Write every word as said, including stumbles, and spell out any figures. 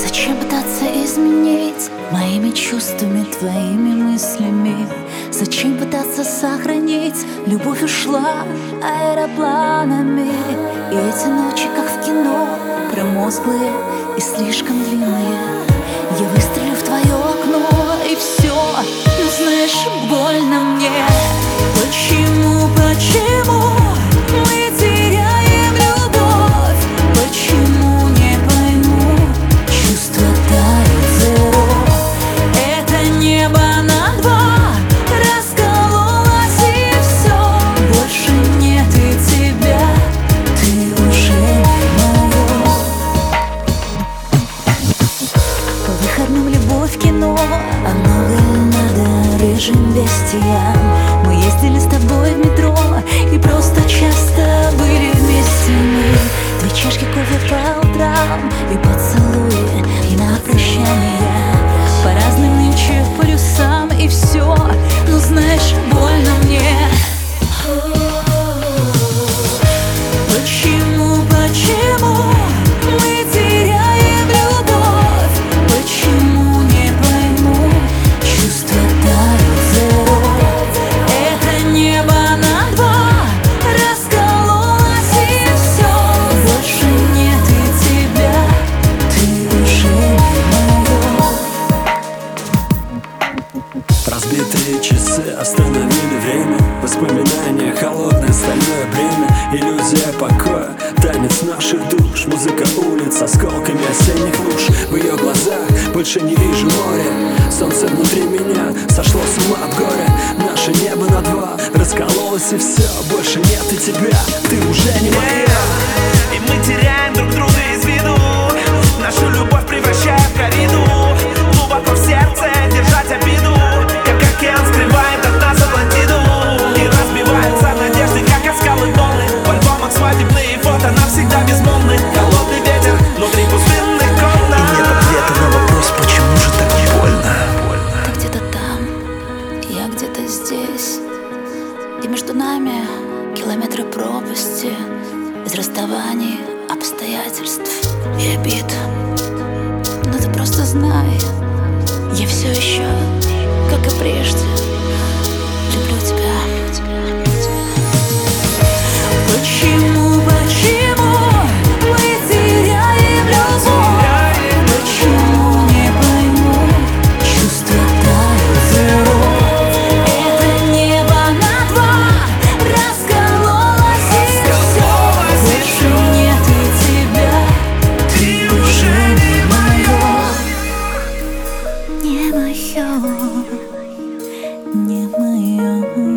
Зачем пытаться изменить моими чувствами, твоими мыслями? Зачем пытаться сохранить? Любовь ушла аэропланами. И эти ночи, как в кино, промозглые и слишком длинные. Я выстрелю в твое окно и все. Но знаешь, больно мне. Почему, почему мы теряем любовь? Почему, не пойму, чувства тают зеро. Это небо на два раскололось и все. Больше нет и тебя, ты уже не моё. По выходным любовь, кино, а много надо рыжим бестиям. Мы ездили с тобой в метро и просто часто были вместе мы. Две чашки кофе по утрам и поцелуи на прощание. По разным нынче полюсам и все. Но знаешь, больно мне. Почему, почему мы теряем любовь? Почему, не пойму, чувства тают зеро. Это небо на два раскололось и все. Больше нет и тебя, ты уже не моё. Разбитые часы остановили время. Воспоминания, холодное стальное бремя. Иллюзия покоя, танец наших душ. Музыка улиц, осколками осенних луж. В ее глазах больше не вижу моря. Солнце внутри меня сошло с ума от горя. Наше небо на два раскололось и все. Больше нет и тебя, ты уже не моя. И мы теряем друг друга из виду. Нашу любовь превращая в кориду. Глубоко в сердце держать обиду. Как океан скрывает от нас Атлантиду. И разбиваются надежды, как о скалы волны. В альбомах свадебные фото навсегда безмолвны. Холодный ветер внутри пустынных комнат. И нет ответа на вопрос, почему же так больно. Ты где-то там, я где-то здесь. И между нами километры пропасти. Из расставаний, обстоятельств и обид. Но ты просто знай, я все еще, как и прежде, люблю тебя. Почему, почему мы теряем любовь? Почему, не пойму, чувства тают зеро. Это небо на два раскололось и все. Больше нет и тебя, ты уже не моё. Не моё, не моё.